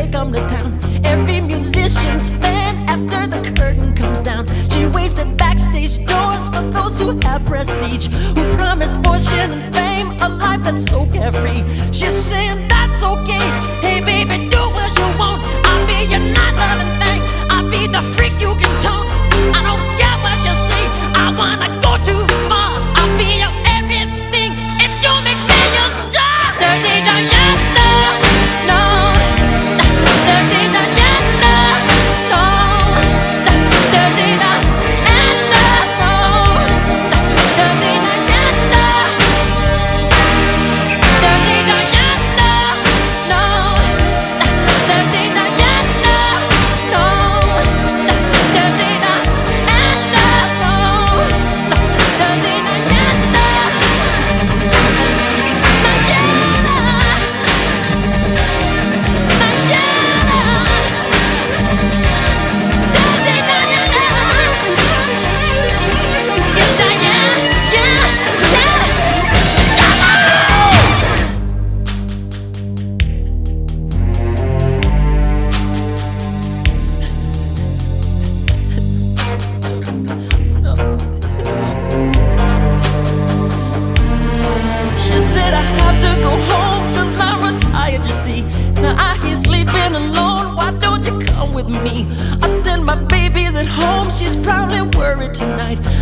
come to town. Every musician's fan after the curtain comes down. She waits at backstage doors for those who have prestige, who promise fortune and fame, a life that's so carefree. She's saying that's okay. Hey baby, do what you want. I'll be your not loving thing. I'll be the freak you can talk. I don't care what you say. I wanna go too far. I'll be your everything if you make me your star. Dirty Diana, no. Dirty Diana, no. Dirty Diana, no. Dirty Diana. Dirty Diana, no. Dirty Diana, no. Dirty Diana, no. Dirty Diana. She said I have to go home 'cause I'm retired, you see. Now I hear sleeping alone, why don't you come with me? I said my baby's at home, she's probably worried tonight.